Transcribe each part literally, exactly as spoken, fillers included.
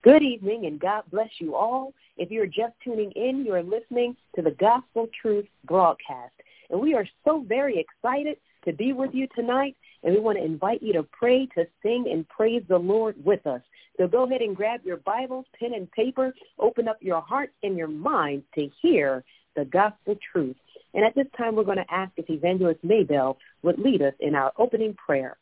Good evening, and God bless you all. If you're just tuning in, you're listening to the Gospel Truth broadcast. And we are so very excited to be with you tonight, and we want to invite you to pray, to sing, and praise the Lord with us. So go ahead and grab your Bibles, pen and paper, open up your heart and your mind to hear the Gospel Truth. And at this time, we're going to ask if Evangelist Maybell would lead us in our opening prayer.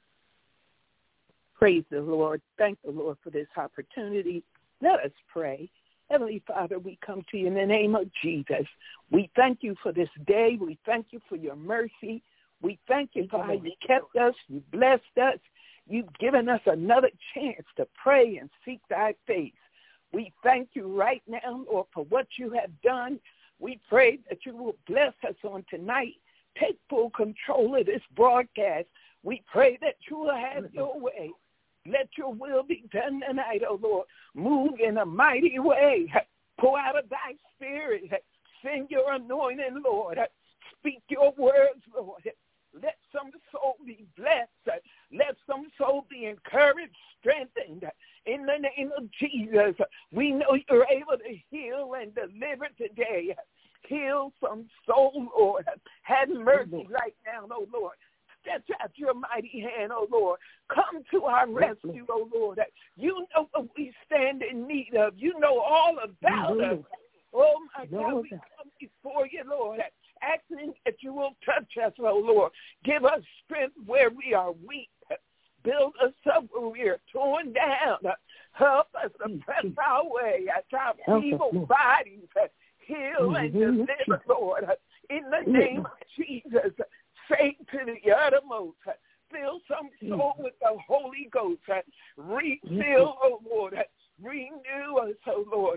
Praise the Lord. Thank the Lord for this opportunity. Let us pray. Heavenly Father, we come to you in the name of Jesus. We thank you for this day. We thank you for your mercy. We thank you for how you kept us. You blessed us. You've given us another chance to pray and seek thy face. We thank you right now, Lord, for what you have done. We pray that you will bless us on tonight. Take full control of this broadcast. We pray that you will have your way. Let your will be done tonight, oh Lord. Move in a mighty way. Pour out of thy spirit. Send your anointing, Lord. Speak your words, Lord. Let some soul be blessed. Let some soul be encouraged, strengthened. In the name of Jesus, we know you're able to heal and deliver today. Heal some soul, Lord. Have mercy right now, oh Lord. Stretch out your mighty hand, oh Lord. Come to our rescue, oh Lord. You know what we stand in need of. You know all about us. Oh, my God, we come before you, Lord, asking that you will touch us, oh Lord. Give us strength where we are weak. Build us up where we are torn down. Help us to press our way at our feeble bodies. Heal and deliver, Lord. In the name of Jesus. Save to the uttermost. Fill some soul with the Holy Ghost. Refill, oh Lord. Renew us, oh Lord.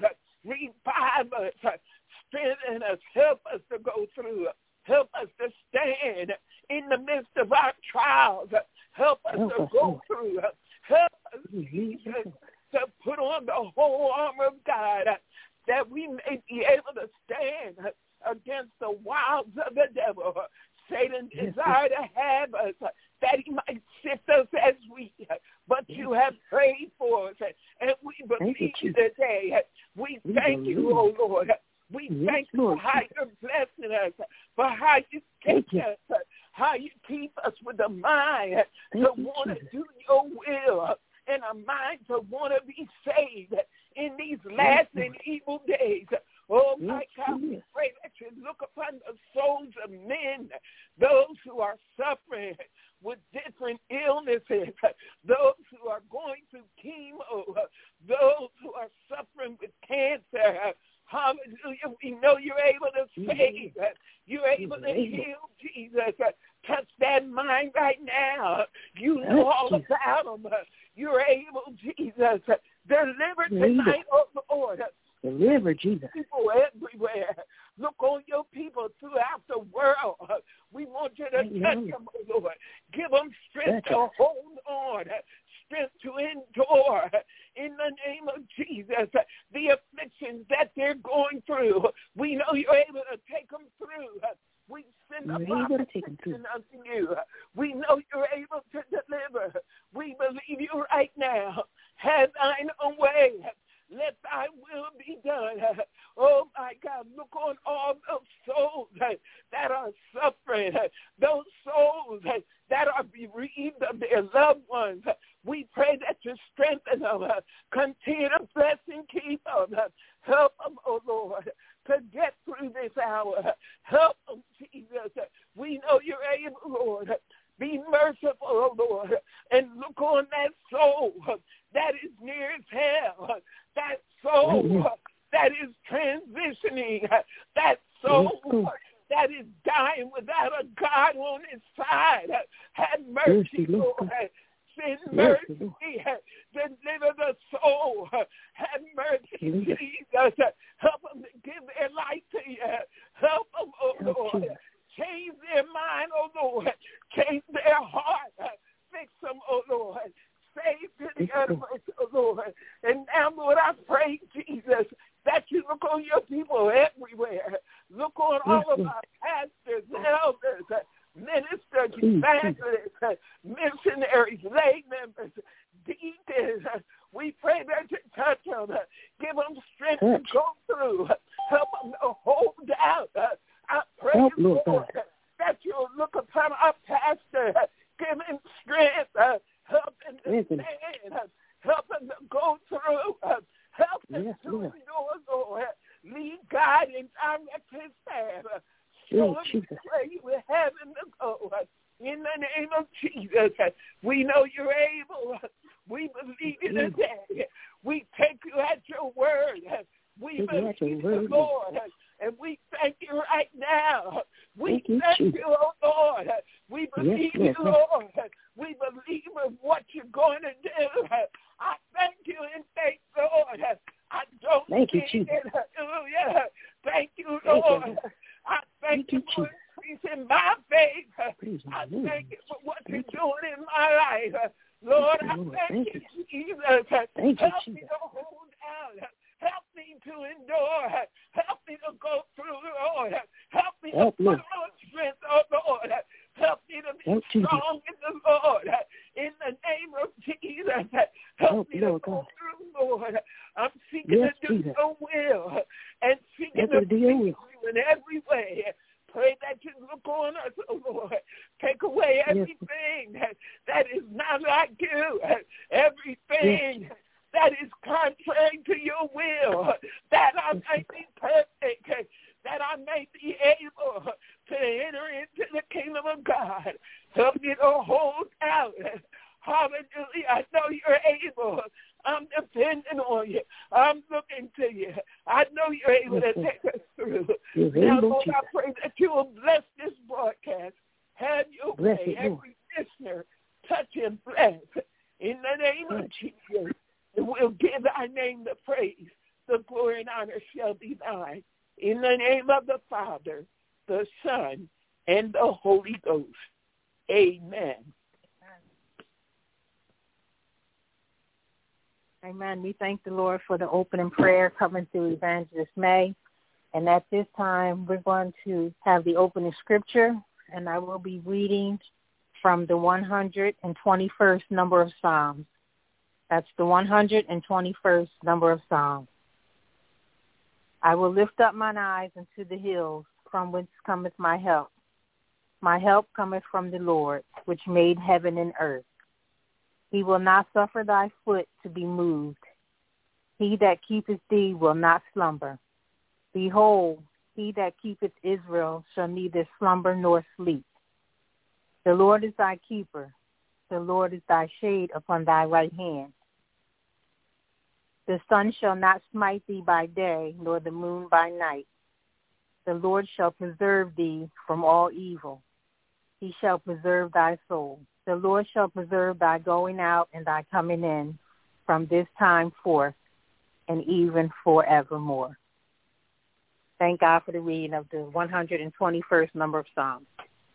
Revive us. Strengthen us. Help us to go through. Help us to stand in the midst of our trials. Help us to go through. Help us, Jesus, to put on the whole armor of God that we may be able to stand against the wiles of the devil. Satan desired to have us, that he might sift us as wheat, but you have prayed for us, and we believe you today. We thank you, oh Lord. We thank you for how you're blessing us, for how you take us, how you keep us with a mind to want to do your will, and a mind to want to be saved in these last and evil days. Oh, my God, we pray that you look upon the souls of men, those who are suffering with different illnesses, those who are going through chemo, those who are suffering with cancer. Hallelujah. We know you're able to save. You're able to heal, Jesus. Touch that mind right now. You know all about them. You're able, Jesus. Deliver tonight, oh Lord. Deliver, Jesus. People everywhere. Look on your people throughout the world. We want you to touch them, oh Lord. Give them strength to hold on, strength to endure. In the name of Jesus, the afflictions that they're going through, we know you're able to take them through. We send up our protection unto you. We know you're able to deliver. We believe you right now. Have thine own way. Let thy will be done. Oh, my God, look on all those souls that are suffering, those souls that are bereaved of their loved ones. We pray that you strengthen them. Continue to bless and keep them. Help them, oh Lord, to get through this hour. Help them, Jesus. We know you're able, Lord. Be merciful, oh Lord, and look on that soul that is near as hell, that soul that is transitioning, that soul that is dying without a God on his side. Have mercy, Lord. Send mercy. Deliver the soul. Have mercy, Jesus. Help them to give their life to you. Help them, oh Lord. Change their mind, oh Lord. Change their heart. Fix them, oh Lord. Save to the uttermost, oh Lord. And now, Lord, I pray, Jesus, that you look on your people everywhere. Look on all of our pastors, elders, ministers, evangelists, missionaries, lay members, deacons. We pray that you touch them. them to go through. Help them to hold out. I pray, help, Lord, Lord, that you'll look upon our pastor. Give him strength. Help him to stand. Help him to go through. Help him yes, to Lord. endure, Lord. Lead, guide, and direct his path. Show him the way you would have him to go. In the name of Jesus, we know you're able. We believe you today. We take you at your word. We take believe you, word, Lord. And we thank you right now. We thank you, thank Jesus. you, oh Lord. We believe yes, you, Lord. We believe in what you're going to do. I thank you and thank you, Lord. I don't thank you, see Jesus. it. Hallelujah. Thank you, Thank Lord. you. I thank, Thank you you, for Jesus. increasing my faith. Praise I the Lord. thank you for what Thank you're doing in my life. Lord, you, I Lord. thank, Thank you, Jesus. Thank you, Help Jesus. me to hold out. Help me to endure. Help me to go through, Lord. Help me Help to me. put on strength, oh Lord. Help me to be Help Jesus. strong in the Lord. In the name of Jesus. Help, Help, me Lord to go God. through, Lord. I'm seeking Yes, to do Jesus. your will and seeking Help to me to do your please will. you in every way. Pray that you look on us, oh Lord. Take away Yes. everything that, that is not like you. Everything Yes. that is contrary to your will. That I Yes, may be perfect. That I may be able to enter into the kingdom of God. Help me to hold out. Hallelujah. I know you're able. I'm depending on you. I'm looking to you. I know you're able yes, to yes. take us through. You're Now, able, Lord, Jesus. I pray that you will bless this broadcast. Have your Bless way. it, Lord. Every listener, touch and bless. In the name of Touch. Jesus, and we'll give thy name the praise. The glory and honor shall be thine. In the name of the Father, the Son, and the Holy Ghost. Amen. Amen. We thank the Lord for the opening prayer coming through Evangelist May. And at this time, we're going to have the opening scripture, and I will be reading from the one hundred twenty-first number of Psalms. That's the one hundred twenty-first number of Psalms. I will lift up mine eyes unto the hills, from whence cometh my help. My help cometh from the Lord, which made heaven and earth. He will not suffer thy foot to be moved. He that keepeth thee will not slumber. Behold, he that keepeth Israel shall neither slumber nor sleep. The Lord is thy keeper. The Lord is thy shade upon thy right hand. The sun shall not smite thee by day, nor the moon by night. The Lord shall preserve thee from all evil. He shall preserve thy soul. The Lord shall preserve thy going out and thy coming in from this time forth and even forevermore. Thank God for the reading of the one hundred twenty-first number of Psalms.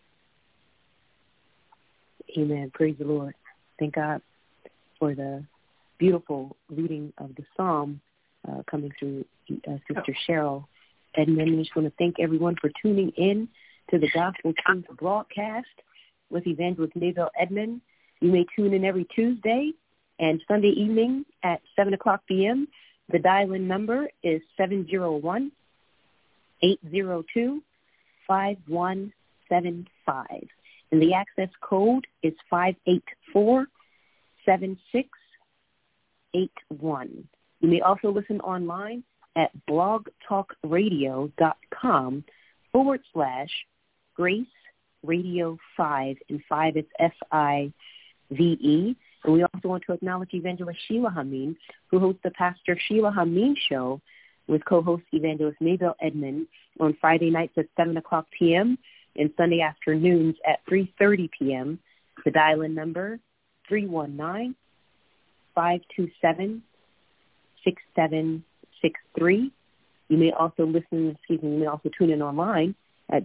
Amen. Praise the Lord. Thank God for the beautiful reading of the Psalm uh, coming through uh, Sister Cheryl Edmond. I just want to thank everyone for tuning in to the Gospel Truth broadcast with Evangelist Maybelle Edmond. You may tune in every Tuesday and Sunday evening at seven o'clock p.m. The dial-in number is seven oh one, eight oh two, five one seven five. And the access code is five eight four, seven six eight one. You may also listen online at blogtalkradio.com forward slash Grace Radio five, and five is F I V E. And we also want to acknowledge Evangelist Sheila Hameen, who hosts the Pastor Sheila Hameen Show with co-host Evangelist Maybelle Edmond on Friday nights at seven o'clock p.m. and Sunday afternoons at three thirty p.m. The dial-in number, three one nine, five two seven, six seven six three. You may also listen, excuse me, you may also tune in online at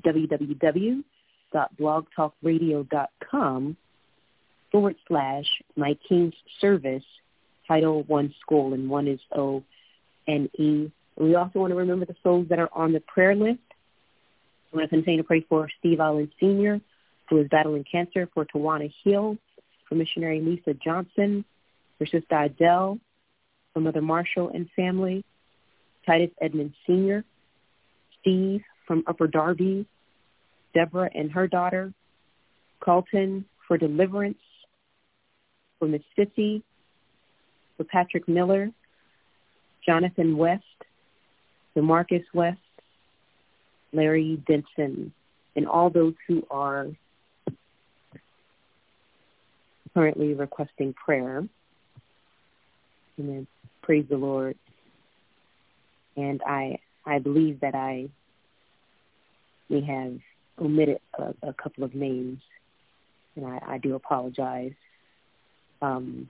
www.blogtalkradio.com forward slash My King's Service, Title One School, and one is O N E. We also want to remember the souls that are on the prayer list. We want to continue to pray for Steve Allen Senior, who is battling cancer, for Tawana Hill, for missionary Lisa Johnson, for Sister Adele, for Mother Marshall and family, Titus Edmond Senior, Steve from Upper Darby, Deborah and her daughter, Carlton for deliverance, for Miss Sissy, for Patrick Miller, Jonathan West, DeMarcus West, Larry Denson, and all those who are currently requesting prayer. Amen. Praise the Lord. And I I believe that I may have omitted a, a couple of names, and I, I do apologize. Um,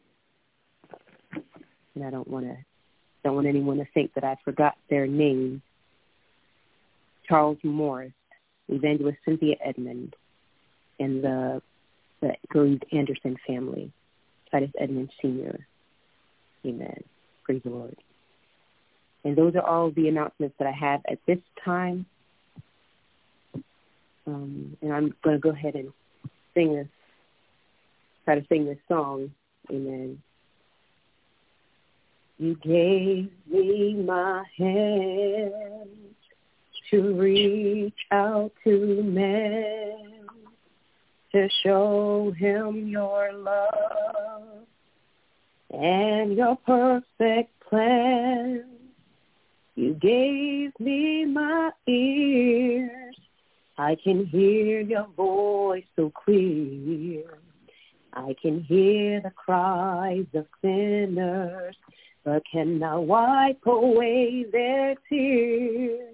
and I don't want to don't want anyone to think that I forgot their name. Charles Morris, Evangelist Cynthia Edmond, and the the bereaved Anderson family, Titus Edmond Senior Amen. Praise the Lord. And those are all the announcements that I have at this time. Um, and I'm going to go ahead and sing this, try to sing this song. Amen. You gave me my hand to reach out to man, to show him your love and your perfect plan. You gave me my ears. I can hear your voice so clear. I can hear the cries of sinners, but cannot wipe away their tears.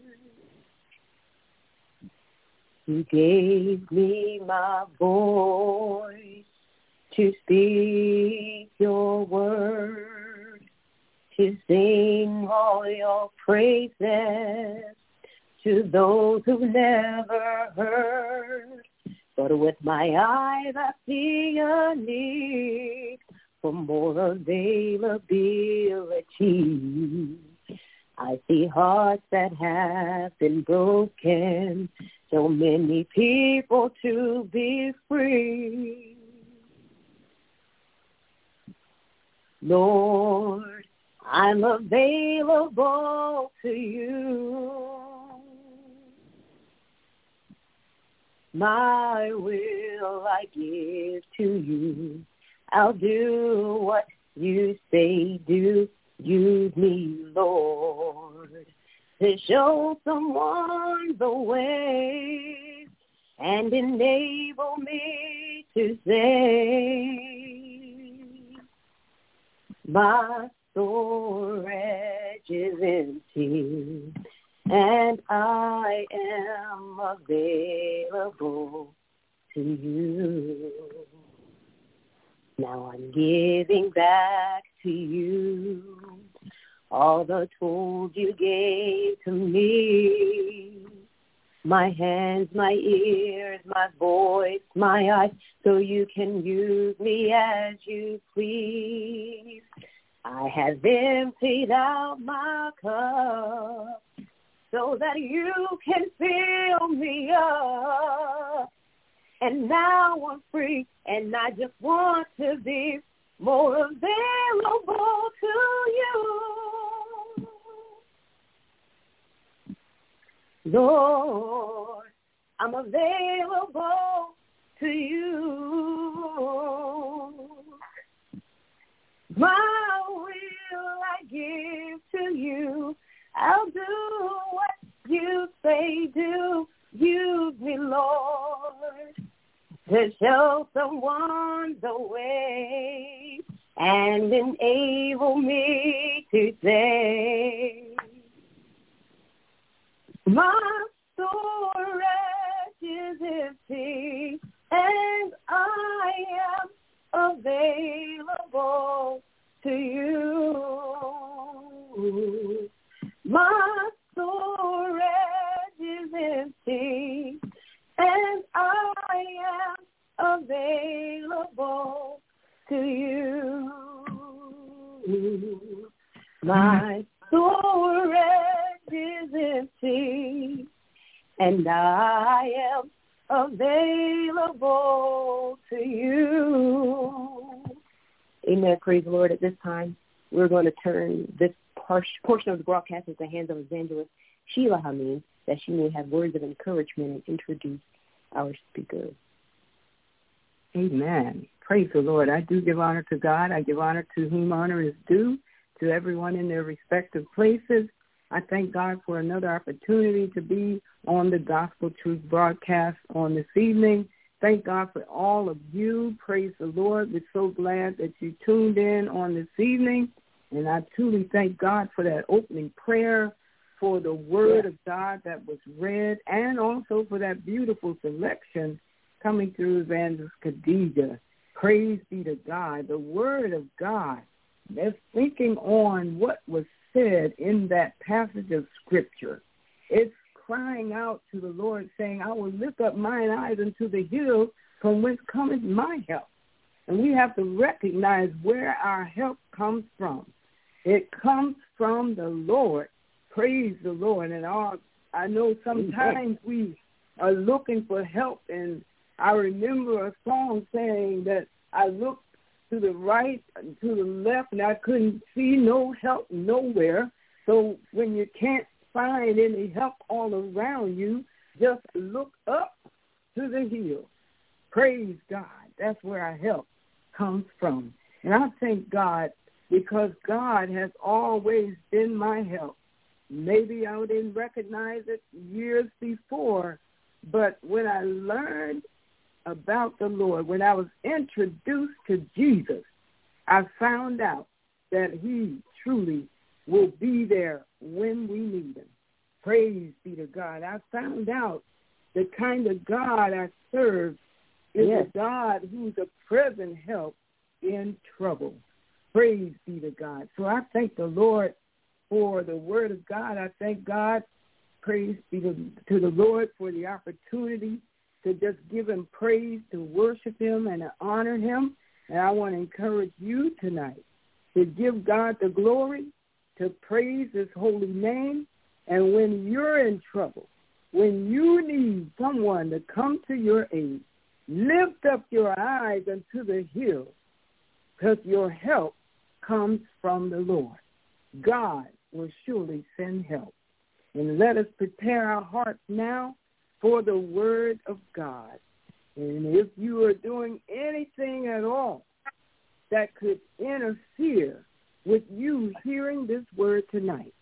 You gave me my voice to speak your word, to sing all your praises to those who never heard. But with my eyes I see a need for more availability. I see hearts that have been broken, so many people to be free. Lord, I'm available to you. My will I give to you. I'll do what you say do. Use me, Lord, to show someone the way and enable me to say, my storage is empty and I am available to you. Now I'm giving back to you all the tools you gave to me. My hands, my ears, my voice, my eyes, so you can use me as you please. I have emptied out my cup so that you can fill me up. And now I'm free, and I just want to be more available to you. Lord, I'm available to you. My will I give to you. I'll do what you say do. Use me, Lord, to show someone the way and enable me to say, my storage is empty and I am available to you. My storage is empty and I am available to you. My storage is empty and I am available to you. Amen. Praise the Lord. At this time, we're going to turn this portion of the broadcast into the hands of Evangelist Sheila Hameen, that she may have words of encouragement and introduce our speaker. Amen. Praise the Lord. I do give honor to God. I give honor to whom honor is due, to everyone in their respective places. I thank God for another opportunity to be on the Gospel Truth broadcast on this evening. Thank God for all of you. Praise the Lord. We're so glad that you tuned in on this evening. And I truly thank God for that opening prayer, for the word of God that was read, and also for that beautiful selection coming through Evangelist Khadijah. Praise be to God. The word of God. That's thinking on what was said in that passage of Scripture. It's crying out to the Lord, saying, I will lift up mine eyes unto the hills from whence cometh my help. And we have to recognize where our help comes from. It comes from the Lord. Praise the Lord. And our, I know sometimes we are looking for help, and I remember a song saying that I looked to the right and to the left, and I couldn't see no help nowhere. So when you can't find any help all around you, just look up to the hill. Praise God. That's where our help comes from. And I thank God, because God has always been my help. Maybe I didn't recognize it years before, but when I learned about the Lord, when I was introduced to Jesus, I found out that he truly will be there when we need him. Praise be to God. I found out the kind of God I serve is yes. a God who's a present help in trouble. Praise be to God. So I thank the Lord for the word of God. I thank God, praise be to, to the Lord for the opportunity to just give him praise, to worship him, and to honor him. And I want to encourage you tonight to give God the glory, to praise his holy name. And when you're in trouble, when you need someone to come to your aid, lift up your eyes unto the hills, because your help comes from the Lord. God will surely send help. And let us prepare our hearts now for the word of God. And if you are doing anything at all that could interfere with you hearing this word tonight,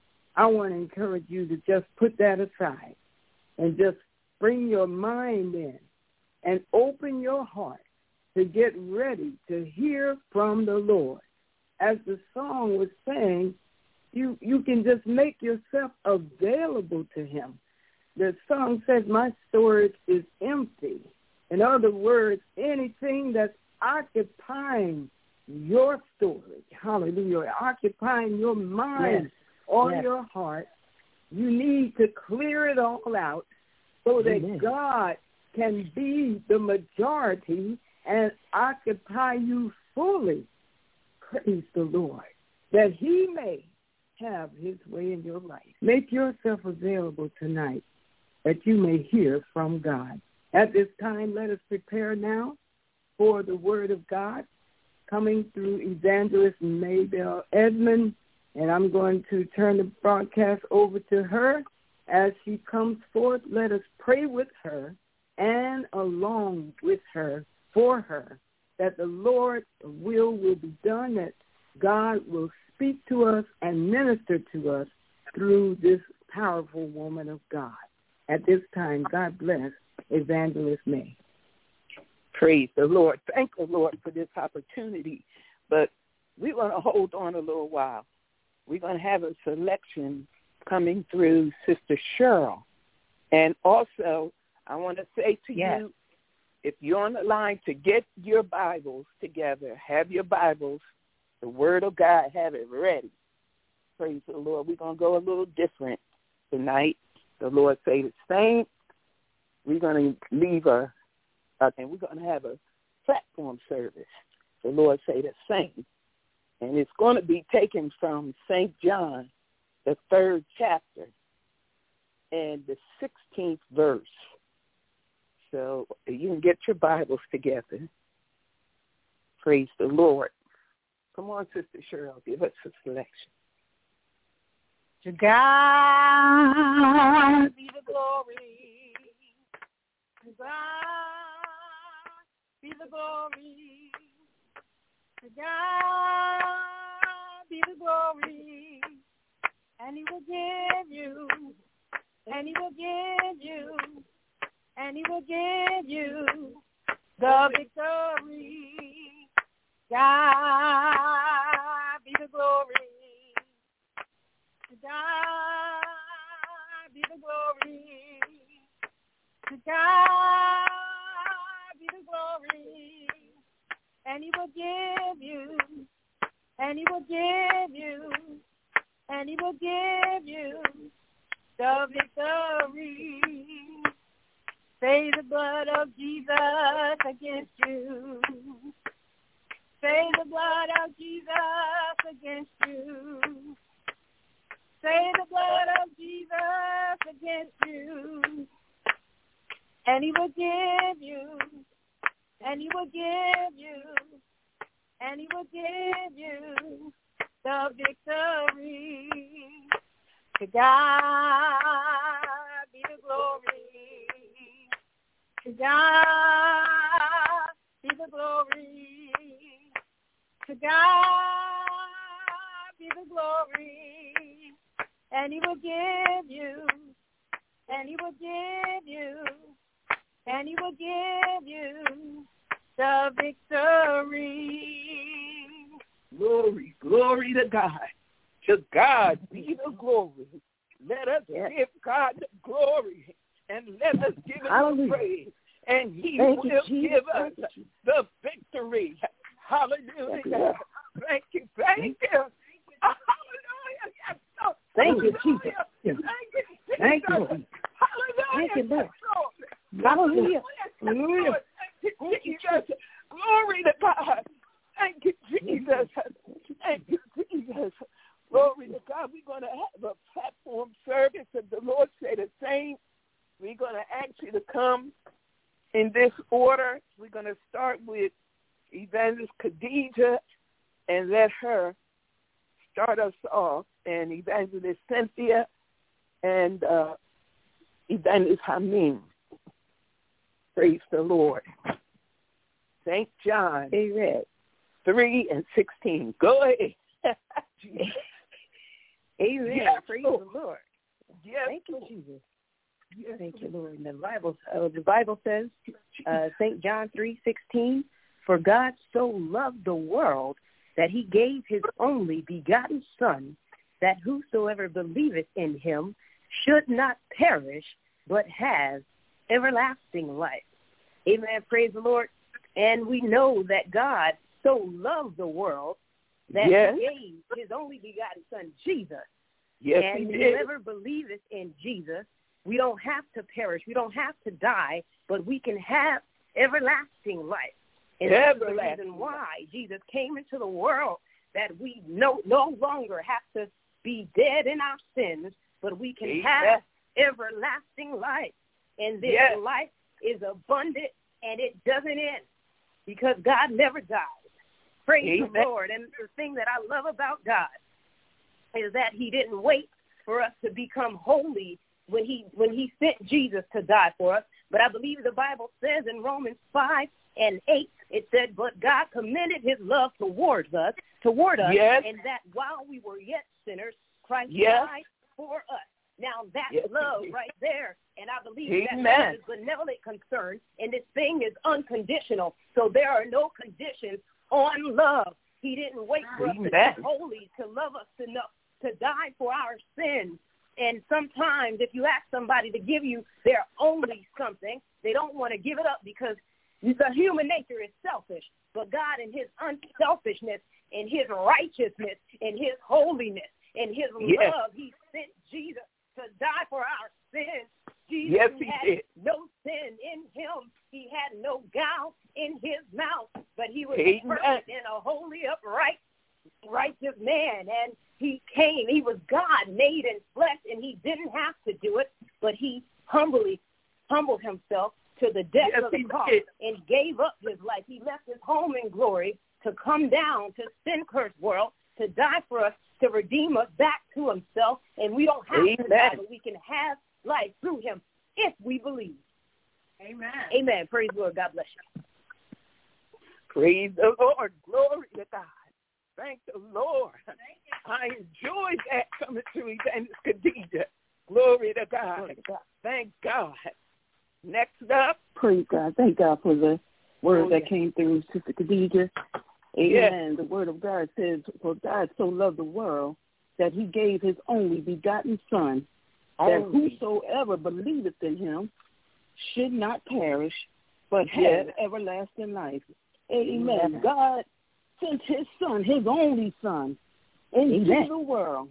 I want to encourage you to just put that aside and just bring your mind in and open your heart to get ready to hear from the Lord. As the song was saying, you, you can just make yourself available to him. The song says, my storage is empty. In other words, anything that's occupying your storage, hallelujah, occupying your mind yes. or yes. your heart, you need to clear it all out so that Amen. God can be the majority and occupy you fully. Praise the Lord, that he may have his way in your life. Make yourself available tonight that you may hear from God. At this time, let us prepare now for the word of God coming through Evangelist Maybelle Edmond, and I'm going to turn the broadcast over to her. As she comes forth, let us pray with her and along with her, for her, that the Lord's will will be done, that God will speak to us and minister to us through this powerful woman of God. At this time, God bless Evangelist May. Praise the Lord. Thank the Lord for this opportunity. But we're going to hold on a little while. We're going to have a selection coming through Sister Cheryl. And also, I want to say to yes. you, if you're on the line, to get your Bibles together, have your Bibles, the Word of God, have it ready. Praise the Lord. We're going to go a little different tonight. The Lord say the same. We're going to leave a, uh, and we're going to have a platform service. The Lord say the same. And it's going to be taken from Saint John, the third chapter, and the sixteenth verse. So you can get your Bibles together. Praise the Lord. Come on, Sister Cheryl, give us a selection. To God be the glory. To God be the glory. To God be the glory. And he will give you, and he will give you, and he will give you the victory. God be the glory. To God be the glory. To God be the glory. And he will give you, and he will give you, and he will give you the victory. Say the blood of Jesus against you. Say the blood of Jesus against you. Say the blood of Jesus against you. And he will give you, and he will give you, and he will give you the victory. To God be the glory. To God be the glory. To God be the glory. And he will give you, and he will give you, and he will give you the victory. Glory, glory to God. To God be the glory. Let us yes. give God the glory, and let us give him Hallelujah. the praise, and he Thank will you, give us Thank you. the victory. Hallelujah. Thank you. Thank you. Thank you. Hallelujah. Yes, Lord. Thank you, Hallelujah. Jesus. Thank you, Jesus. Thank you, Lord. Hallelujah. Thank you, Lord. Yes, Lord. Hallelujah. Hallelujah. Thank you, Jesus. Glory to God. Thank you, Jesus. Thank you, Jesus. Glory to God. We're going to have a platform service. If the Lord say the same, we're going to ask you to come in this order. We're going to start with Evangelist Khadijah and let her start us off, and Evangelist Cynthia and uh, Evangelist Hameen. Praise the Lord. Saint John, Amen. three and sixteen. Go ahead. Amen. Yes, Praise Lord. the Lord. Yes, Thank you, Lord. Jesus. Yes, Thank you, Lord. And the Bible, uh, the Bible says, uh, Saint John three sixteen, for God so loved the world that he gave his only begotten Son, that whosoever believeth in him should not perish, but have everlasting life. Amen. Praise the Lord. And we know that God so loved the world that yes. he gave his only begotten Son, Jesus. Yes, and he did. whoever believeth in Jesus, we don't have to perish. We don't have to die, but we can have everlasting life. And that's the reason why Jesus came into the world, that we no, no longer have to be dead in our sins, but we can Amen. have everlasting life. And this yes. life is abundant, and it doesn't end, because God never dies. Praise Amen. the Lord. And the thing that I love about God is that he didn't wait for us to become holy when he when he sent Jesus to die for us. But I believe the Bible says in Romans five and eight, it said, but God commended his love towards us, toward us, yes. and that while we were yet sinners, Christ yes. died for us. Now that's yes. love right there. And I believe Amen. that love is benevolent concern, and this thing is unconditional. So there are no conditions on love. He didn't wait for Amen. us to be holy, to love us enough to die for our sins. And sometimes if you ask somebody to give you their only something, they don't want to give it up because the human nature is selfish. But God, in his unselfishness, in his righteousness, in his holiness, in his yes. love, he sent Jesus to die for our sins. Jesus yes, he had did. no sin in him. He had no guile in his mouth, but he was Amen. perfect and a holy, upright, righteous man. And he came. He was God made in flesh, and he didn't have to do it, but he humbly humbled himself to the death yes, of the he cross did. and gave up his life. He left his home in glory to come down to sin-cursed world, to die for us, to redeem us back to himself, and we don't have Amen. to die, but we can have life through him if we believe. Amen. Amen. Praise the Lord. God bless you. Praise the Lord. Glory to God. Thank the Lord. Thank I enjoyed that coming to Evangelist Khadijah. Glory to God. Glory to God. Thank God. Next up. Praise God. Thank God for the word Oh, that yes. came through Sister Khadijah. Amen. Yes. The word of God says, for God so loved the world that he gave his only begotten Son, that Only. whosoever believeth in him should not perish, but have Yes. everlasting life. Amen. Amen. God sent his Son, his only Son, into Amen. the world.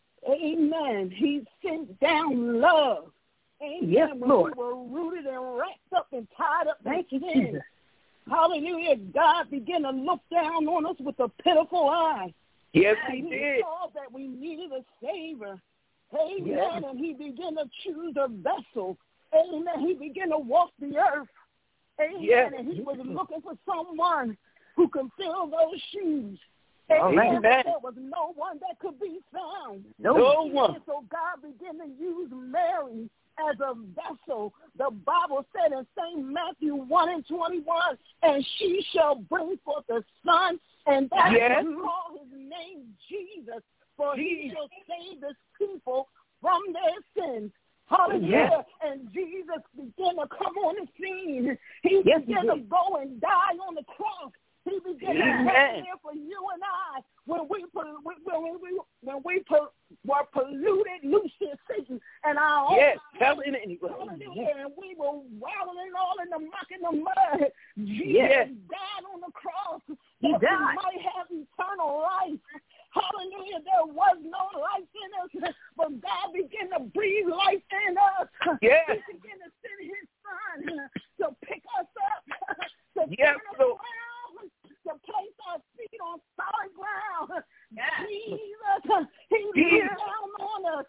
Amen. He sent down love. Amen. Yes, when Lord. we were rooted and wrapped up and tied up Thank you, in sin. Jesus. Hallelujah. God began to look down on us with a pitiful eye. Yes, And he he did. saw that we needed a Savior. Amen. Yes. And he began to choose a vessel. Amen. He began to walk the earth. Amen. Yes. And he was looking for someone who could fill those shoes. All right. Amen. Amen. There was no one that could be found. No, No Amen. one. So God began to use Mary as a vessel. The Bible said in Saint Matthew one and twenty-one, and she shall bring forth a son, and that Yes. shall call his name Jesus, for he Jesus. shall save his people from their sins. Hallelujah. Yes. And Jesus began to come on the scene. He Yes, he began to did. go and die on the cross. He began to Amen. come here for you and I when we when we when we, when we were polluted, loose in Satan and our own. Yes. Tell it anyway. Hallelujah. And we were wallowing all in the muck and the mud. Jesus Yes. died on the cross He that died. we might have eternal life. Hallelujah. There was no life in us, but God began to breathe life in us. Yes. He began to send his Son to pick us up, to Yes, turn us Lord. around, to place our feet on solid ground. Yes. Jesus, he Jesus. looked down on us.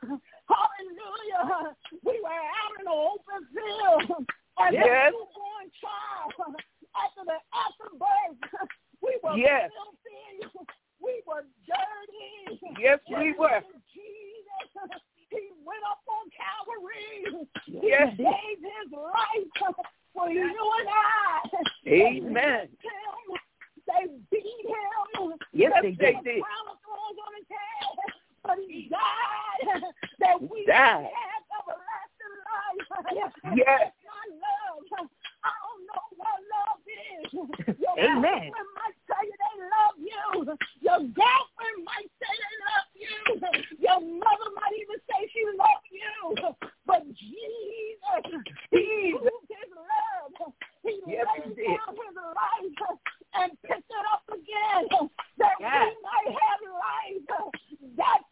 Hallelujah. We were out in the open field as Yes. a newborn child. After the afterbirth, we were Yes. filthy. We were dirty. Yes, we were. Jesus, he went up on Calvary. Yes. He gave his life for you and I. Amen. They whipped him. They beat him. Yes, Yes, they they did. did. Crown of thorns on his head. But he died that we Died. might have everlasting life. Yes. Yes. That's my love. I don't know what love is. Your Amen. girlfriend might tell you they love you. Your girlfriend might say they love you. Your mother might even say she loves you. But Jesus, he proved his love. He Yes, he laid did. down his life and picked it up again that Yes. we might have life. That's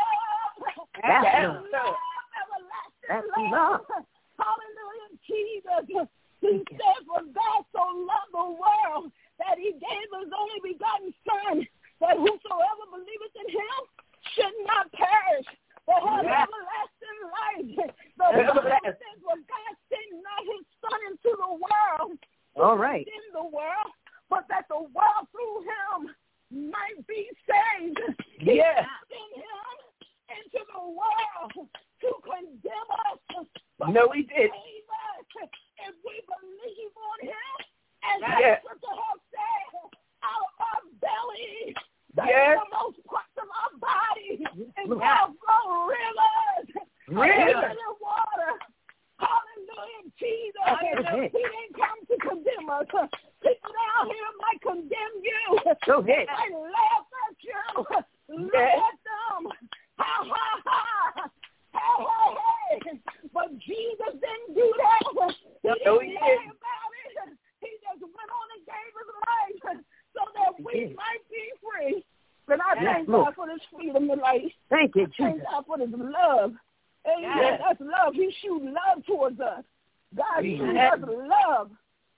love. That's love. love. Everlasting That's love. love. Hallelujah, Jesus. He said, for God so loved the world that he gave his only begotten Son, that whosoever believeth in him should not perish, but have Yes. everlasting life. The Bible Everlasting. says, for God sent not his Son into the world to All right. condemn the world, but that the world through him might be saved. He Yes. sent him into the world to condemn us. But No, to he did. save us. If we believe on him, as Yes. the scripture has said, out of our belly, the Yes. innermost parts of our body, and Lord. shall flow rivers of Rivers. living water. Hallelujah, Jesus. Okay. He didn't come to condemn us. People down here might condemn you. Go ahead. They might laugh at you. Look Yes. at them. Ha, ha, ha. Hey, hey, hey. But Jesus didn't do that. He No, didn't he lie didn't. about it. He just went on and gave his life so that He we did. might be free. And I Yes, thank Lord. God for this freedom and life. Thank you, Thank Jesus. God for this love. Amen. Yes. That's love. He showed love towards us. God showed Amen. us love.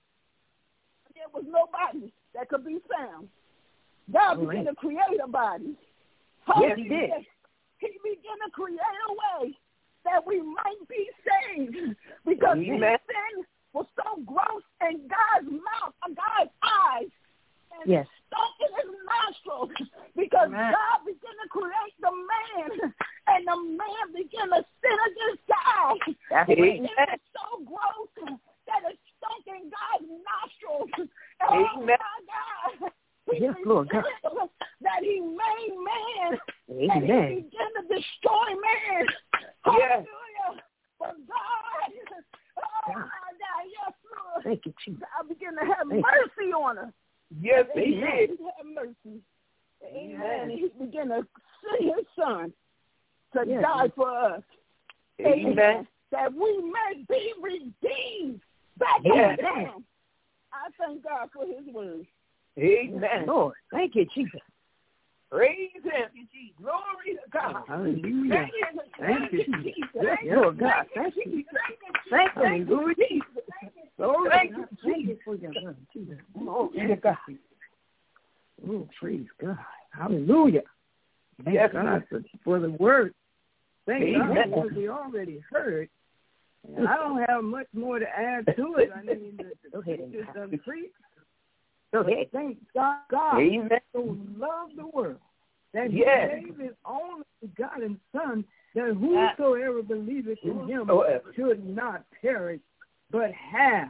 There was nobody that could be found. God All began right. to create a body. Yes, he did. He began to create a way that we might be saved because Amen. sin was so gross in God's mouth, in God's eyes, and Yes. stunk in his nostrils because Because Amen. God began to create the man, and the man began to sin against God. That's it right. was so gross that it stunk in God's nostrils. Amen. Oh, my God. He Yes, Lord God. That he made man. Amen. And he began to destroy man. Yes. Hallelujah. For God. Oh, God. my God. Yes, Lord. Thank you, Jesus. God began to have Thank mercy on us. Yes, he Amen. did. Have mercy. Amen. Amen. And he began to send his son to Yes. die for us. Amen. Amen. That we may be redeemed back Yes. to him. I thank God for his word. Amen. Lord, thank you, Jesus. Praise him. Glory to God. Hallelujah. Thank you, Jesus. Yes, Lord God. Thank you. Thank you. Hallelujah. Lord, Thank you, thank you for your love, Jesus. Glory to God. Oh, praise God. Hallelujah. Thank Yes, God for, for the word. Thank Amen. God for what we already heard. And I don't have much more to add to it. I mean, the, the Go ahead, preachers Amen. done preached. Go ahead. Thank God, God Amen. so loved the world that he Yes. gave his only begotten Son, that whosoever believeth in him Whosoever. should not perish, but have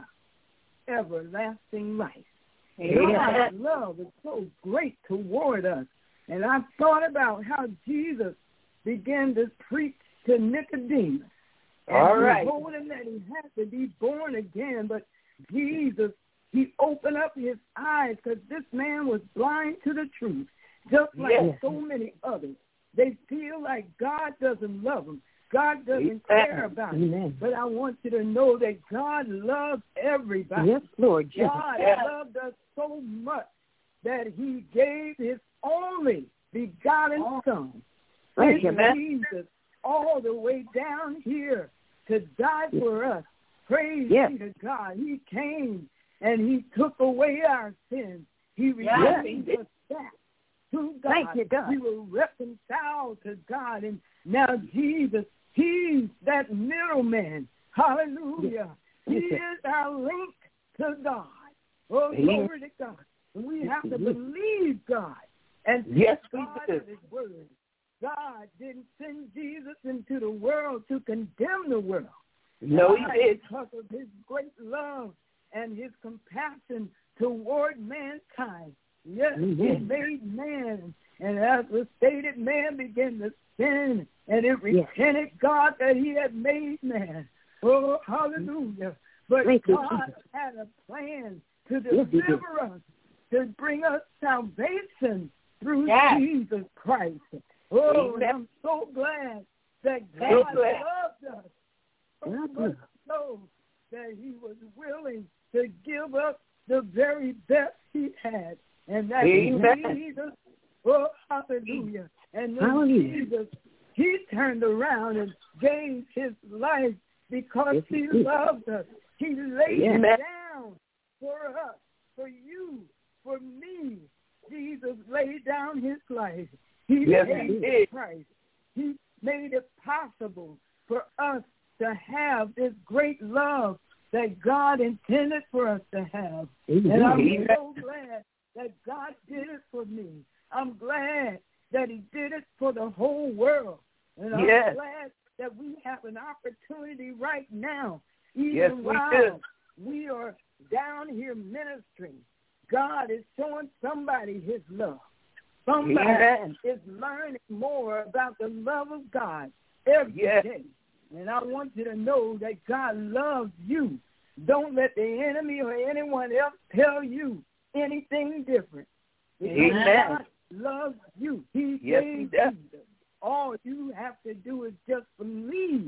everlasting life. Amen. God's love is so great toward us. And I've thought about how Jesus began to preach to Nicodemus. And All he right. told him that he had to be born again, but Jesus, he opened up his eyes because this man was blind to the truth, just like Yes. so many others. They feel like God doesn't love them. God doesn't Amen. care about them. Amen. But I want you to know that God loves everybody. Yes, Lord Jesus. God Yes. loved us so much that he gave his only begotten Son, Thank you, man. Jesus, all the way down here to die for us. Praise Yes. be to God. He came and he took away our sins. He Yes. redeemed us back to God. Thank you, God. We were reconciled to God. And now Jesus, he's that middleman. Hallelujah. He Yes. is our link to God. Oh, Amen. glory to God. And we have to believe God and Yes, we God do. of his word. God didn't send Jesus into the world to condemn the world. No, he God, did. because of his great love and his compassion toward mankind. Yes, Amen. he made man. And as was stated, man began to sin, and it Yes. repented God that he had made man. Oh, hallelujah. But Thank you, God Jesus. had a plan to Yes, he did. deliver us, to bring us salvation through Yes. Jesus Christ. Oh, and Amen. I'm so glad that So God glad. loved us. So Yeah, much good. so that he was willing to give up the very best he had. And that Amen. Jesus, oh, hallelujah. And then Hallelujah. Jesus, he turned around and gave his life because Yes, he he did. loved us. He laid Amen. it down for us, for you, for me. Jesus laid down his life. He Yes, paid he the did. price. He made it possible for us to have this great love that God intended for us to have. Amen. And I'm Amen. so glad that God did it for me. I'm glad that he did it for the whole world. And I'm Yes. glad that we have an opportunity right now, even Yes, we while do. we are down here ministering. God is showing somebody his love. Somebody Amen. is learning more about the love of God every Yes. day. And I want you to know that God loves you. Don't let the enemy or anyone else tell you anything different. Because Amen. God loves you. He Yes, gave he does. Jesus. All you have to do is just believe.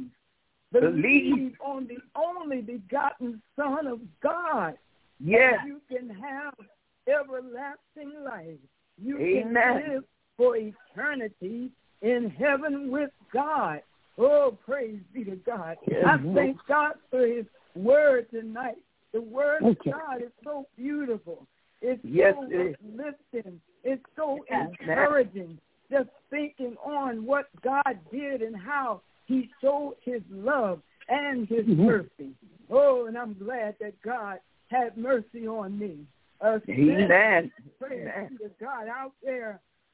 Believe. on the only begotten Son of God. Yes. You can have everlasting life. You Amen. can live for eternity in heaven with God. Oh, praise be to God. Yes. I thank God for his word tonight. The word Thank of you. God is so beautiful. It's Yes, so it is. uplifting. It's so Yes. encouraging. Just thinking on what God did and how he showed his love and his Mhm. mercy. Oh, and I'm glad that God had mercy on me. Uh, Amen. Praise Amen. be to God out there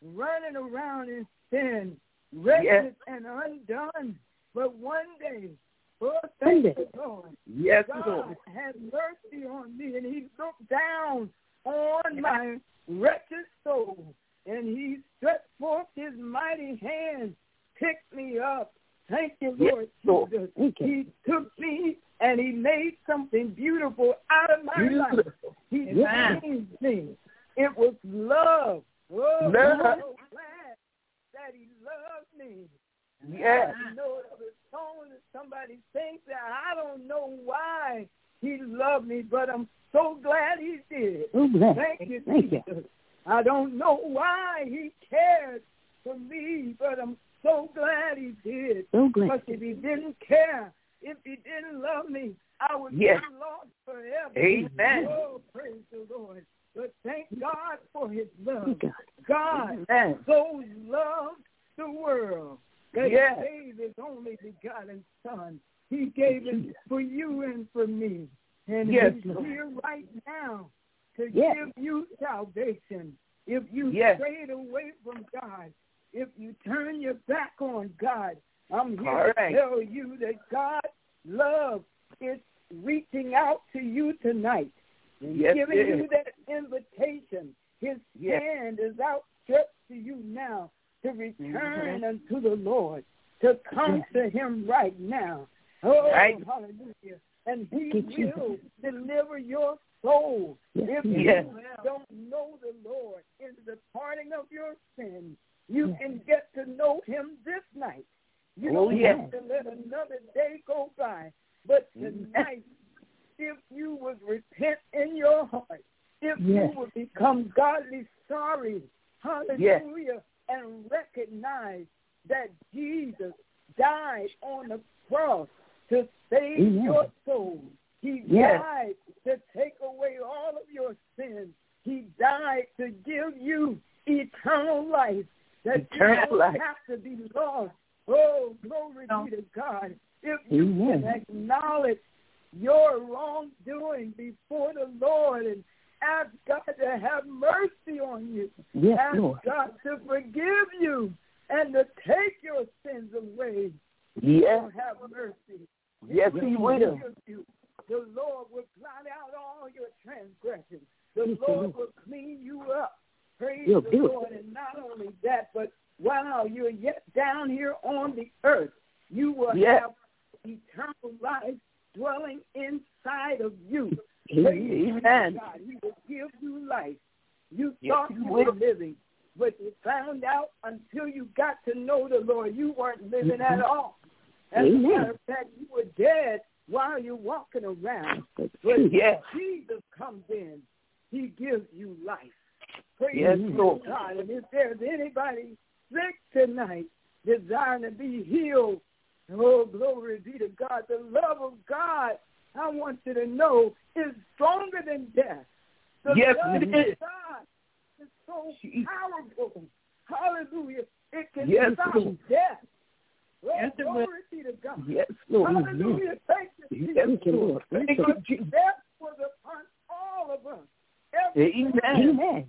running around in sin, wretched yes. and undone. But one day, oh, thank you, Lord. Yes, God Lord. had mercy on me, and he looked down on my wretched soul, and he stretched forth his mighty hand, picked me up. Thank you, Lord yes, Jesus. Lord. He took me, and he made something beautiful out of my beautiful. life. He Amen. changed me. It was love. Oh, love. I'm so glad that he loved me. Yes. I know the song that somebody sings that I don't know why he loved me, but I'm so glad he did. Oh, bless. Thank you, Thank Jesus. you. I don't know why he cared for me, but I'm so glad he did. So glad. Because if he didn't care, if he didn't love me, I would yes. be lost forever. Amen. Oh, praise the Lord. But thank God for his love. God, God Amen. so loved the world that yes. he gave his only begotten Son. He gave it for you and for me. And yes. he's here right now to yes. give you salvation. If you yes. strayed away from God, if you turn your back on God, I'm here All to right. tell you that God's love is reaching out to you tonight. He's yes, giving yes. you that invitation. His yes. hand is outstretched to you now to return mm-hmm. unto the Lord, to come yes. to him right now. Oh, right. hallelujah. And he will deliver your soul. Yes. If you yes. don't know the Lord in the parting of your sins, you yes. can get to know him this night. You oh, don't yes. have to let another day go by. But tonight, if you would repent in your heart, if yes. you would become godly sorry, hallelujah, yes. and recognize that Jesus died on the cross to save Amen. your soul. He yes. died to take away all of your sins. He died to give you eternal life, that eternal you don't life. have to be lost. Oh, glory oh. be to God. If you Amen. can acknowledge your wrongdoing before the Lord and ask God to have mercy on you, yes, ask Lord. God to forgive you and to take your sins away, yes. He'll have mercy. Yes, He, he will. You. The Lord will blot out all your transgressions. The yes, Lord Lord. will clean you up. Praise You'll the Lord. And not only that, but while you're yet down here on the earth, you will yes. have eternal life dwelling inside of you. Amen. God, He will give you life. You yes, thought you were living, but you found out until you got to know the Lord, you weren't living mm-hmm. at all. As Amen. a matter of fact, you were dead while you're walking around. But yes. Jesus comes in. He gives you life. Praise yes, Lord. God. And if there's anybody sick tonight, desiring to be healed, oh, glory be to God. The love of God, I want you to know, is stronger than death. The yes, love it of is. God is so powerful. Hallelujah. It can yes, stop Lord. death. Oh, yes, glory be to God. Yes, Lord. Hallelujah. Thank you, yes, Jesus. Lord. Thank Because you. death was upon all of us. Every Amen. Amen.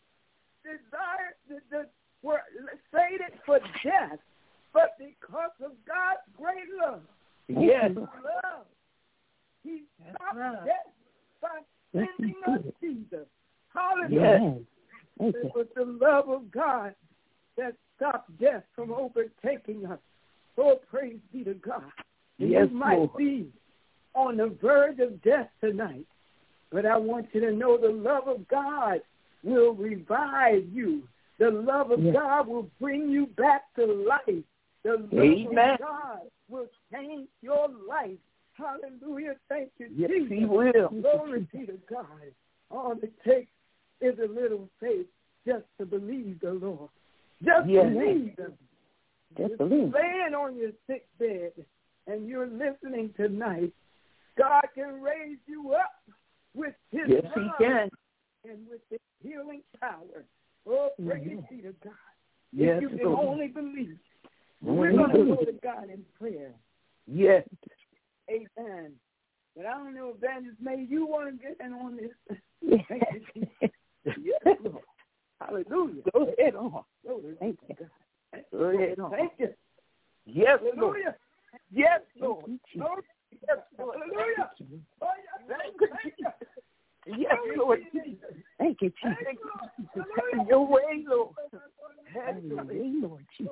desire the, the, were slated for death, but because of God's great love, yes. love, He stopped love. death by sending us Jesus. Hallelujah. Yes. It was the love of God that stopped death from overtaking us. Oh, praise be to God. And yes, you might Lord. be on the verge of death tonight, but I want you to know the love of God will revive you. The love of yes. God will bring you back to life. The love Amen. Of God will change your life. Hallelujah. Thank you, yes, Jesus. He will. Glory be to God. All it takes is a little faith just to believe the Lord. Just yes. believe Him. Just If believe. you're laying on your sick bed and you're listening tonight, God can raise you up with His yes, love He can. and with His healing power. Oh, praise yes. be to God. Yes, if you can Lord. only believe. We're going to go to God in prayer. Yes. Amen. But I don't know, Evangelist May, you want to get in on this? Yes. yes, Lord. Hallelujah. Go ahead on. Thank you. Go ahead on. Thank you. Yes, Lord. Yes, Lord. Yes, Lord. Hallelujah. Thank you, Jesus. Yes, Lord. Thank you, Jesus. Have your way, Lord. Have your way, Lord Jesus.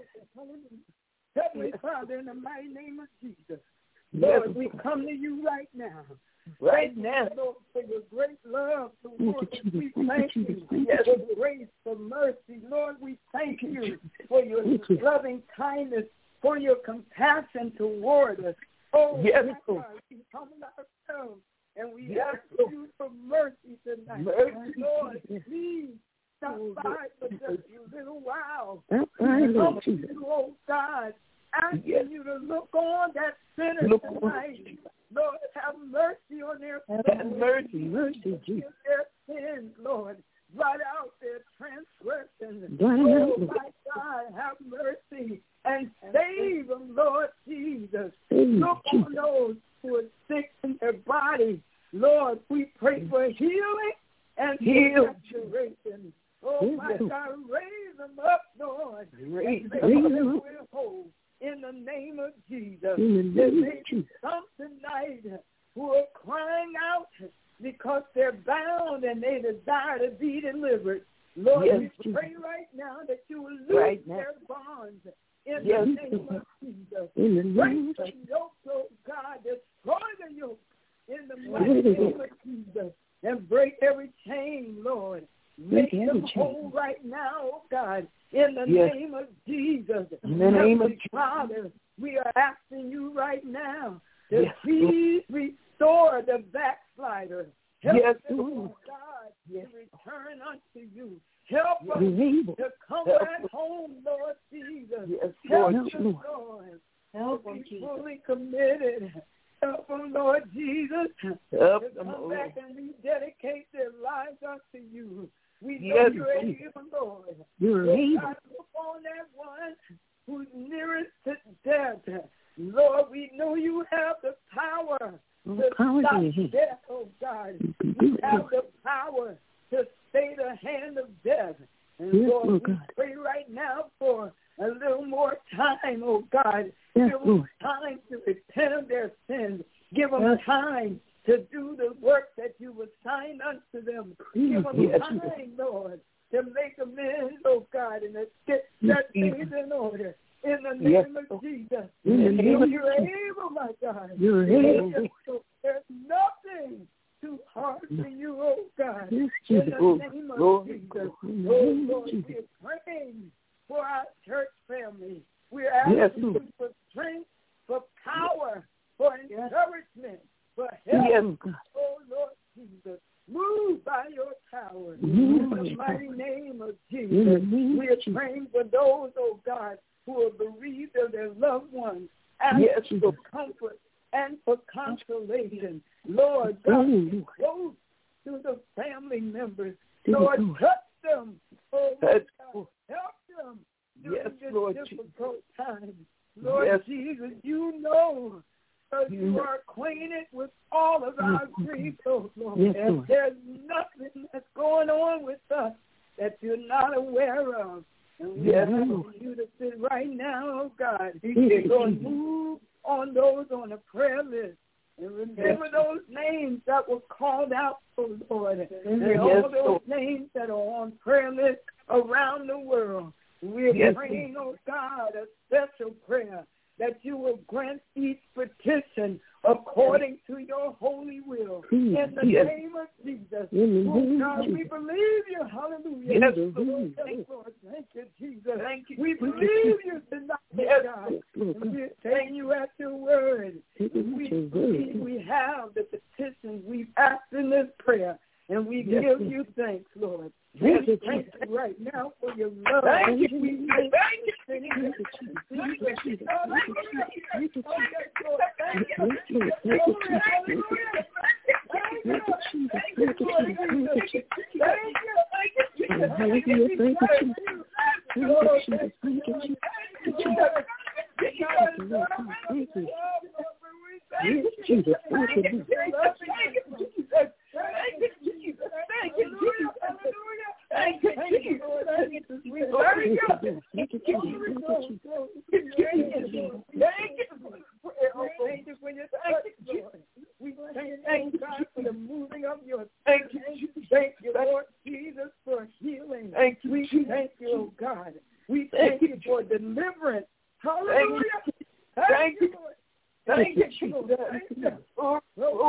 Heavenly Father, in the mighty name of Jesus, Lord, we come to you right now. Right now, Lord, for your great love towards us. We thank you for grace, for mercy. Lord, we thank you for your loving kindness, for your compassion toward us. Oh, yes, Lord. We come to ourselves and we yes, ask Lord. you for mercy tonight. Mercy. Lord, please stop by for just a little while. Come to you, oh God, asking yes. you to look on that sinner look tonight. On. Lord, have mercy on their sins. Mercy, mercy, Jesus. Their sins, Lord. Blot out their transgressions. Oh, my God, have mercy and save them, Lord Jesus. Look on those who are sick in their body. Lord, we pray for healing and restoration. Oh, my God, raise them up, Lord. Raise them up. In the name of Jesus. There may be some tonight who are crying out because they're bound and they desire to be delivered. Lord, yes, we pray Jesus. right now that you will loose right their bonds in yes, the name of Jesus. In the name Break the yoke, oh God, destroy the yoke in the mighty name of Jesus. And break every chain, Lord. Make Break them whole right now, oh God, in the yes. name of Jesus. In the name of Father, we are asking you right now to yes. please restore the backslider. Help yes. them, oh God, yes. to return unto you. Help yes. us to come Help back us. home, Lord Jesus. Yes, Help Lord. us, Lord. Help them, be fully committed. Help them, Lord Jesus, Help to come them, back and rededicate their lives unto you. We know yes, you're able, Lord. You're able. God, look on that one who's nearest to death. Lord, we know you have the power oh, to power stop to death, oh God. You, you have the power to stay the hand of death. And yes, Lord, oh, we God. pray right now for a little more time, oh God. Yes, Give them Lord. time to repent of their sins. Give them yes. time to do the work that you assigned unto them. Give them yes. time, Lord, to make amends, oh God, and to get that things in order. In the name yes. of Jesus. In the name of You're Jesus. able, my God. You're able. There's nothing too hard for you, oh God. Yes, in the name of Lord. Jesus. Oh, Lord, we're praying for our church family. We're asking yes. you for strength, for power, for encouragement, for help. Yes. Oh, Lord Jesus, move by your power. Yes. In the mighty name of Jesus. Yes. We are praying for those, oh God, who are bereaved of their loved ones. Ask yes. for comfort and for consolation. Lord God, go to the family members. Lord, touch them. Oh, Lord God, help them during yes, this Lord difficult Jesus. time. Lord yes. Jesus, you know because you yes. are acquainted with all of our grief, oh Lord. Yes, and Lord. There's nothing that's going on with us that you're not aware of. And we yes. ask you to sit right now, oh God. Yes. Lord, move on those on the prayer list. And remember yes. those names that were called out, oh Lord. And yes. all those Lord. names that are on prayer lists around the world. We're yes. praying, oh God, a special prayer that you will grant each petition according to your holy will. In the yes. name of Jesus. Oh God, we believe you. Hallelujah. Yes. Lord, thank you, Lord. Thank you, Jesus. Thank you. We believe you tonight, yes. God. And we're taking you at your word. We believe we have the petitions we've asked in this prayer, and we yes. give you thanks, Lord. Thank you, thank you right now for your love. Thank you. Thank you. Thank you. Thank you. Thank you. Thank you. Thank you, Jesus. Thank you, Jesus. Thank you, Jesus. Hallelujah. Thank you, Jesus. Thank you, Jesus. Thank you for the prayer. Thank you for your touch, Lord. We thank God for the moving of your thank you. Thank you, Lord Jesus, for healing. Thank you. We thank you, oh God. We thank you for deliverance. Hallelujah. Thank you. Thank you, Jesus. Glory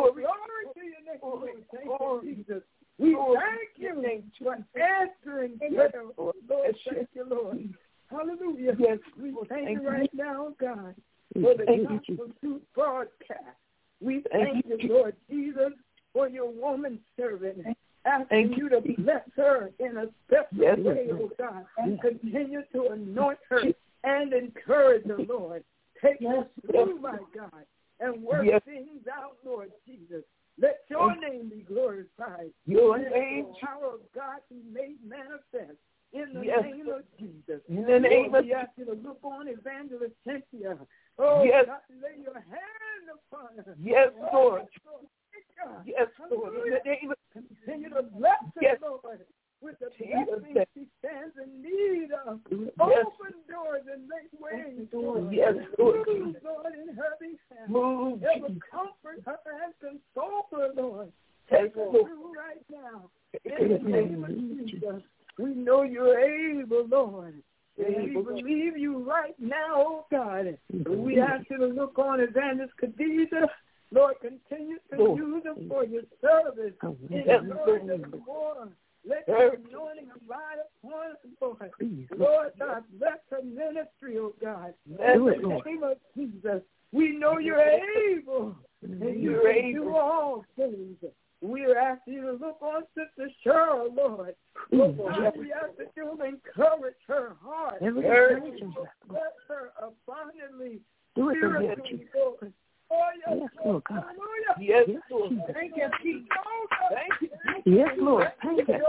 to your name, Lord. Thank you, Jesus. We thank you for answering prayer. Lord, thank you, Lord. Hallelujah. Yes, we thank you right now, God, for the Gospel Truth broadcast. We thank you, Lord Jesus, for your woman servant. Asking you to bless her in a special way, oh God, and continue to anoint her and encourage her, Lord. Take us through, my God, and work things out, Lord Jesus. Let your name be glorified. Your name, the power of God be made manifest in the yes. name of Jesus. In the name Lord, of we ask you to look on Evangelist Cynthia. Oh, yes. God, lay your hand upon her. Yes, Lord. God. Yes, Lord. In the name of continue to bless her, yes. Lord, with the blessings she stands in need of. Yes. Open doors and make ways. Lord. Yes, Lord. Move, Lord, in her behalf. Move. Ever comfort her and console her, Lord. Take her through right now. In the name of Jesus. We know you're able, Lord. And we believe you right now, oh God. We ask you to look on Evangelist Khadijah. Lord, continue to Lord. use them for your service. Encourage them more. Let your anointing abide upon us, Lord. Please, Lord God, bless her ministry, oh God. In the name of Jesus, we know you're able. And you can do all things. We are asking you to look on Sister Cheryl, Lord. Lord, we ask that you'll encourage her heart. Encourage bless her abundantly. Do it, Lord. Oh, yes, yes, Lord God. Yes, Lord. Thank you, Jesus. Thank you. Yes, Lord. Thank you. Yes,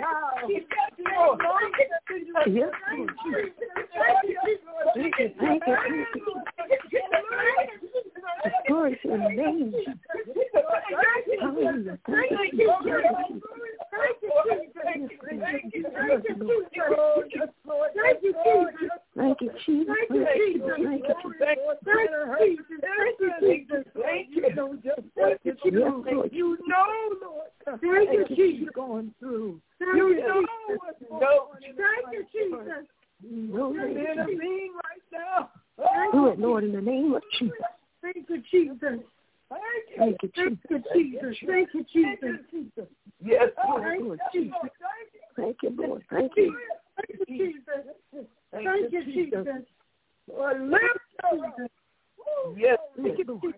Lord. Thank you. Thank you. Thank you. Glory to your name. Hallelujah. Thank you. Thank you. Thank you. Thank you. Thank you. Thank you, Jesus. Thank you, Jesus. Thank you, Jesus. Thank you, Jesus. Thank you, Jesus. Thank you. You know, Lord. Thank you, Jesus. Going through. You know what's going on. Thank you, Jesus. You intervene right now. Do it, Lord, in the name of Jesus. Thank you, Jesus. Thank you, Jesus. Thank you, Jesus. Thank you, Jesus. Yes, Lord. Jesus. Thank you, Lord. Thank you. Thank you, Jesus. Thank you, Jesus. Lord, lift Jesus. Yes, thank you, Lord.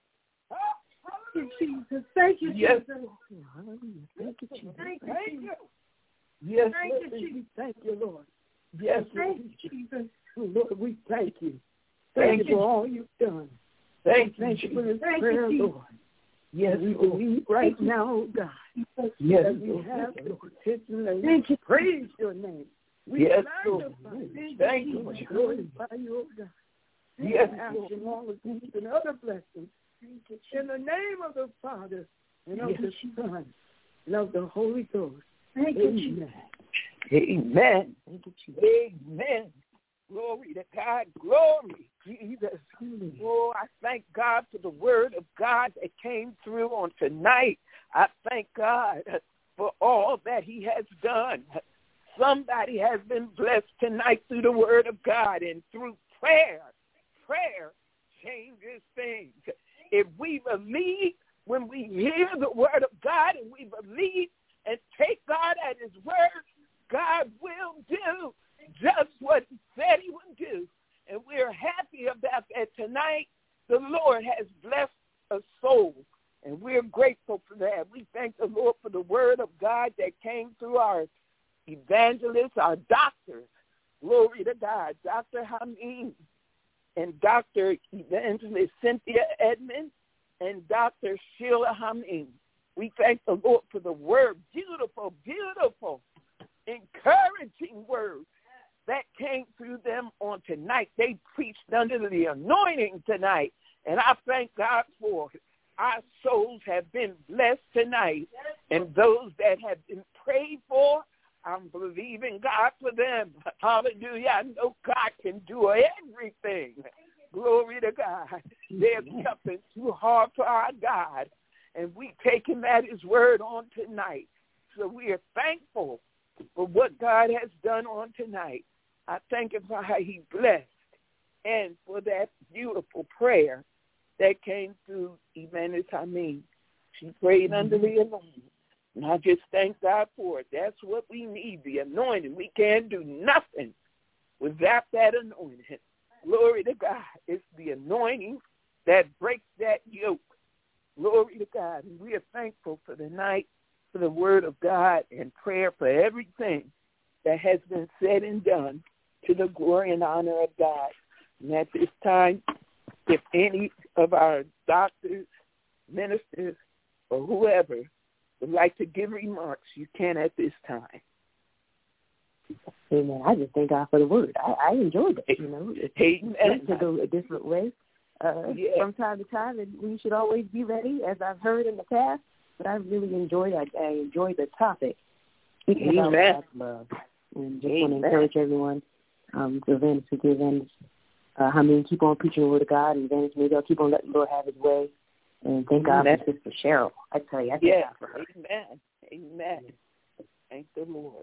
Thank you, Jesus. Thank you, Jesus. Thank you, Jesus. Thank you. Yes, thank you, Jesus. Thank you, Lord. Yes, thank you, Jesus. Lord, we thank you. Thank you for all you've done. Thank you, thank you for this prayer, Lord. Yes, we believe right now, oh God. Yes, we have the petition and we praise your name. We yes, Lord. Thank you. We glorify you, oh God. Yes, asking all of these and other blessings. In the name of the Father and of yes. the Son and of the Holy Ghost. Thank you, Jesus. Amen. Thank you, Jesus. Amen. Glory to God. Glory, Jesus. Oh, I thank God for the word of God that came through on tonight. I thank God for all that he has done. Somebody has been blessed tonight through the word of God and through prayer. Prayer changes things. If we believe when we hear the word of God and we believe and take God at his word, God will do just what he said he would do. And we're happy about that tonight. The Lord has blessed a soul, and we're grateful for that. We thank the Lord for the word of God that came through our evangelists, our doctors. Glory to God. Doctor Hameen and Doctor Evangelist Cynthia Edmonds and Doctor Sheila Hameen. We thank the Lord for the word. Beautiful, beautiful, encouraging word that came through them on tonight. They preached under the anointing tonight, and I thank God for it. Our souls have been blessed tonight, and those that have been prayed for, I'm believing God for them. Hallelujah. I know God can do everything. Glory to God. There's nothing too hard for our God. And we take him at his word on tonight. So we are thankful for what God has done on tonight. I thank him for how he blessed and for that beautiful prayer that came through Evangelist Hameen. She prayed under the anointing. And I just thank God for it. That's what we need, the anointing. We can't do nothing without that anointing. Glory to God. It's the anointing that breaks that yoke. Glory to God. And we are thankful for the night, for the word of God and prayer, for everything that has been said and done to the glory and honor of God. And at this time, if any of our doctors, ministers, or whoever would like to give remarks, you can at this time. Amen. I just thank God for the word. I, I enjoyed it, you know. It to go a different way uh, yeah. from time to time, and we should always be ready, as I've heard in the past. But I really enjoyed I, I enjoyed the topic, speaking Amen. About God's love. And just Amen. Want to encourage everyone um, to advance, to give advantage. Uh, I mean, keep on preaching the word of God, and advantage. Maybe I'll keep on letting the Lord have his way. And thank God Amen. For Sister Cheryl. I tell you, I thank yeah. God for her. Amen. Amen. Thank the Lord.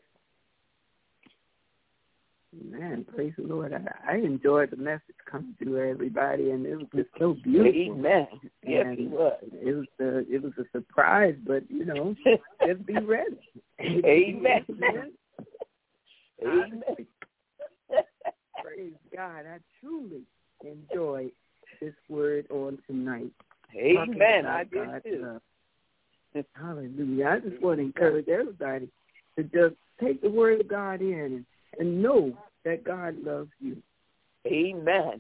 Man, praise the Lord. I, I enjoyed the message coming to everybody, and it was just so beautiful. Amen. Yes, and it was. It was a, it was a surprise, but, you know, just be ready. Amen. Amen. Amen. Praise God. I truly enjoyed this word on tonight. Amen. I did too. Uh, hallelujah. I just want to encourage everybody to just take the word of God in and, and know that God loves you. Amen.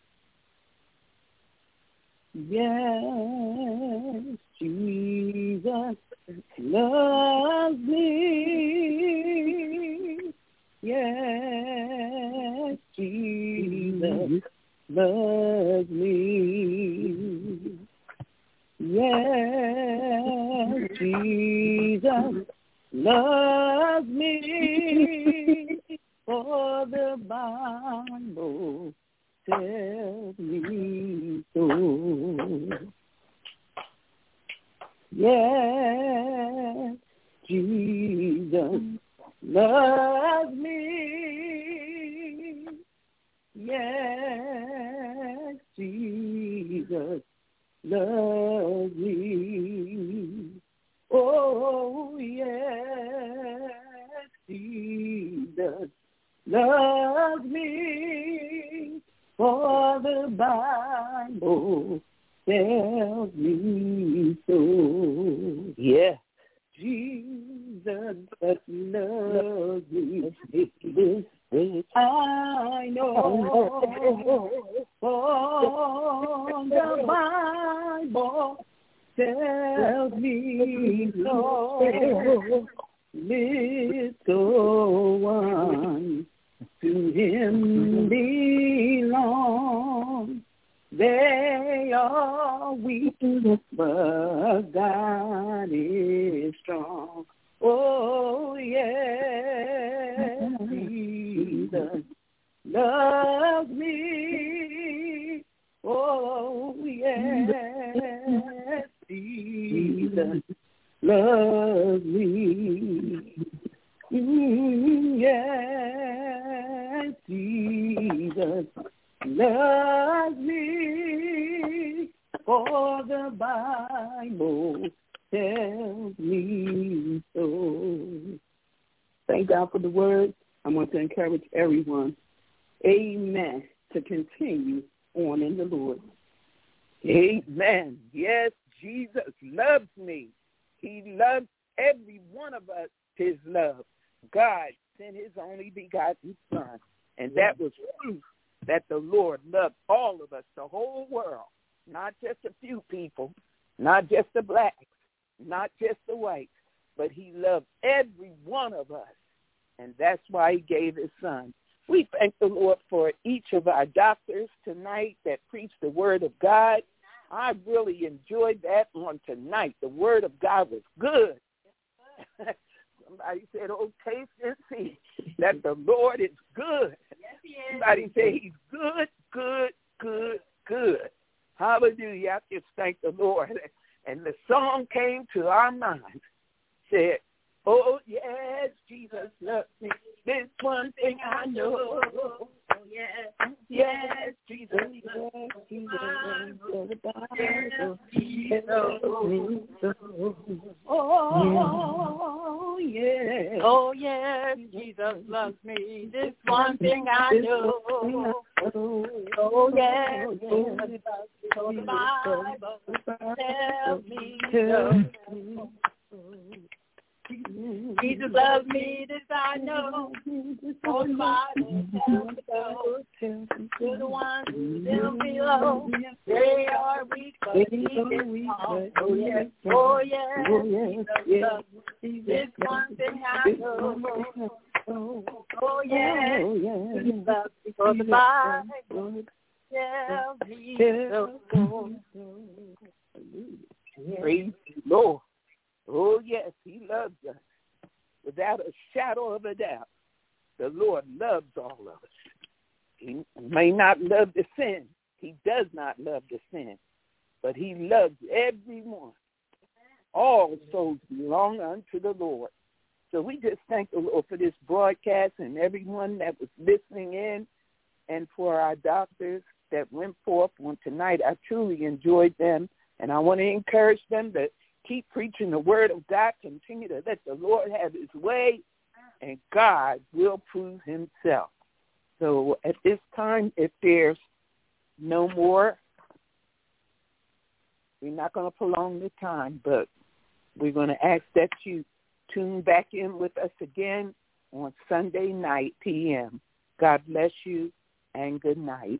Yes, Jesus loves me. Yes, Jesus loves me. Yes, Jesus loves me. For the Bible tells me so. Yes, Jesus loves me. Yes, Jesus loves me. Oh, yes, Jesus loves me. For the Bible tells me so. Yeah. Jesus loves me. This I know. For the Bible tells me so. Little one to him belong. They are weak, but God is strong. Oh, yes, Jesus loves me. Oh, yes, Jesus loves me. Mm, yes, Jesus loves me. For the Bible tells me so. Thank God for the word. I want to encourage everyone, amen, to continue on in the Lord. Amen. Yes, Jesus loves me. He loves every one of us, his love. God sent his only begotten Son, and that was proof that the Lord loved all of us, the whole world, not just a few people, not just the blacks, not just the whites, but he loved every one of us, and that's why he gave his Son. We thank the Lord for each of our doctors tonight that preached the word of God. I really enjoyed that on tonight. The word of God was good. Somebody said, oh, taste and see that the Lord is good. Yes, he is. Somebody say he's good, good, good, good. Hallelujah. I just thank the Lord. And the song came to our minds, said, oh, yes, Jesus loves me. This one thing I know. Oh, yes, yes, Jesus loves me. Oh, yes. Oh, yes, Jesus loves me. This one thing I know. Oh, yes, Jesus loves me. So the Bible tells me so. Jesus loves me, this I know. Oh, the Bible tells me so. To the ones who feel below, they are weak, but he is strong. Oh, yes, oh, yes, Jesus loves me. This one thing I know. Oh, yes, Jesus loves me. For the Bible tells me so. Praise the Lord. Oh, yes, he loves us. Without a shadow of a doubt, the Lord loves all of us. He may not love the sin. He does not love the sin, but he loves everyone. All souls belong unto the Lord. So we just thank the Lord for this broadcast and everyone that was listening in, and for our doctors that went forth on tonight. I truly enjoyed them, and I want to encourage them to keep preaching the word of God. Continue to let the Lord have his way, and God will prove himself. So at this time, if there's no more, we're not going to prolong the time, but we're going to ask that you tune back in with us again on Sunday night p m. God bless you, and good night.